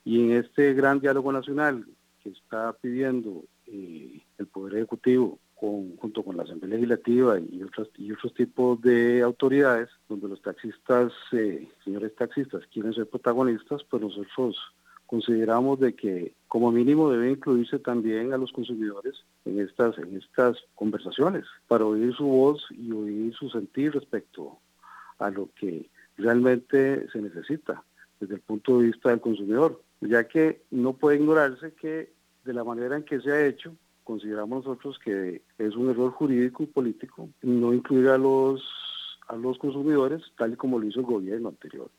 Y en este gran diálogo nacional que está pidiendo el Poder Ejecutivo junto con la Asamblea Legislativa y otros tipos de autoridades, donde los taxistas, señores taxistas, quieren ser protagonistas, pues nosotros consideramos de que como mínimo debe incluirse también a los consumidores en estas conversaciones para oír su voz y oír su sentir respecto a lo que realmente se necesita desde el punto de vista del consumidor, ya que no puede ignorarse que de la manera en que se ha hecho, consideramos nosotros que es un error jurídico y político no incluir a los consumidores tal y como lo hizo el gobierno anterior.